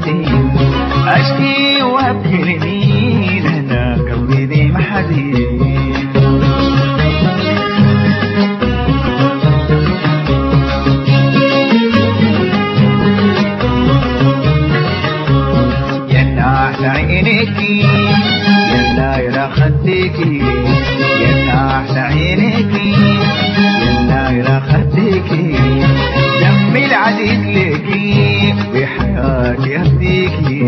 محزين أشكي وأبكي لمين أنا قلبي ذي محزين عينيكي يلا يلا خديكي يلا أحلى عينيكي يلا يلا خديكي دمي العزيز ليكي بحياتي أهديكي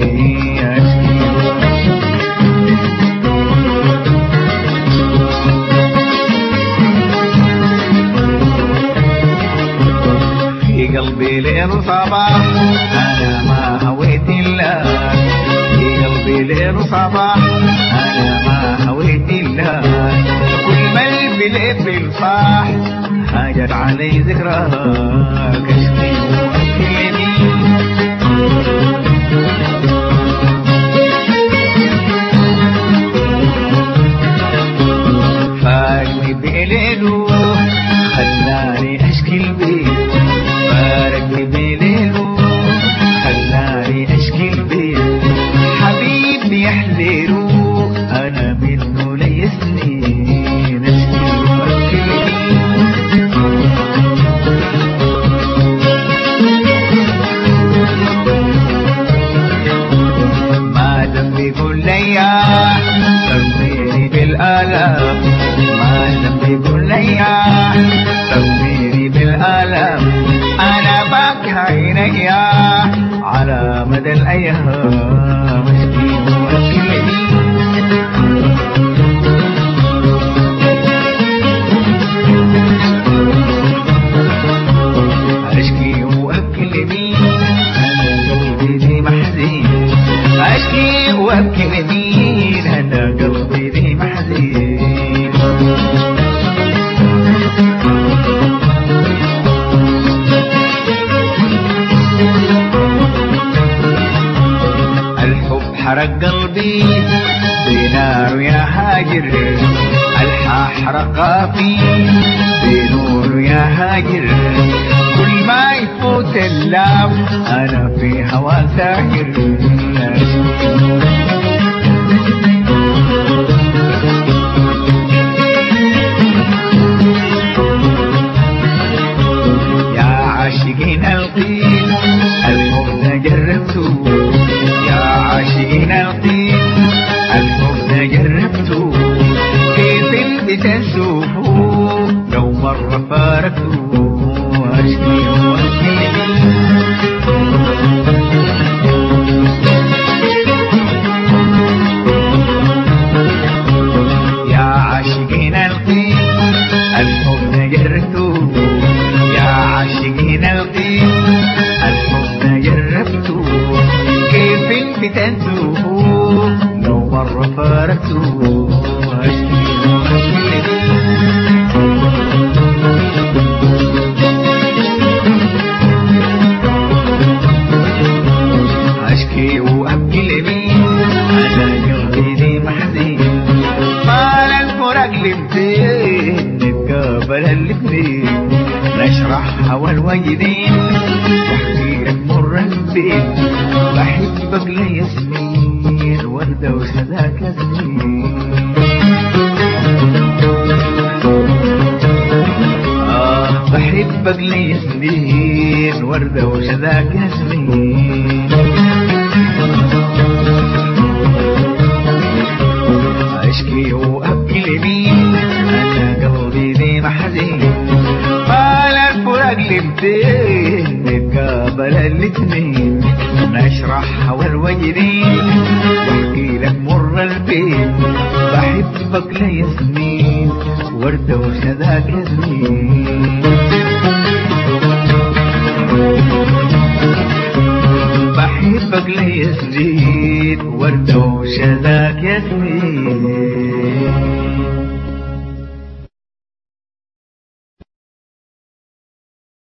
في قلبي ليل صباح أنا ما هويت إلا ليل وصباح أنا ما هويت إلا كل ما البلاد بالفاح هاجر علي ذكراك أشكي وأبكي فارقني بليله خلاني أشكي البيت فارقني بليله خلاني أشكي البيت يحللوا أنا منه لي سنين ما دام بيقول ليا ترميني بالآلام ما دام بيقول ليا ترميني بالآلام أنا بكى عينيا على مدى الأيام أشكي وأبكي لمين أنا قلبي ذي محزين أشكي وأبكي لمين أنا قلبي ذي محزين الحب حرق قلبي بنار يا هاجر الحرق في بنور يا هاجر كل ما يفوت اللام أنا في هوا ساهر يا عاشقين القيل الحب جربته يا عاشقين القيل الحب جربته كيف بتشوفوا لو مرة فارقتوا أشكي وأبكي يا عاشقين القيل الحب جربته يا عاشقين القيل الحب جربته كيف بتنسوه لو مرة فارقتوا أشكي وأبكي لمين أنا قلبي ذي محزين طال الفراق لمتين نتقابل الاثنين نشرح هوا الوجدين واحكي لك مر البيت بحبك لي سنين وردة وشذاك سنين بحبك لي سنين وردة وشذاك سنين أشكي وأبكي لمين أنا قلبي ذي محزين طال الفراق لمتين نتقابل الاثنين نشرح هوا الوجدين واحكي لك مر البيت بحبك لي سنين وردة وشذاك سنين بحبك لي سنين وردة وشذاك ياسمين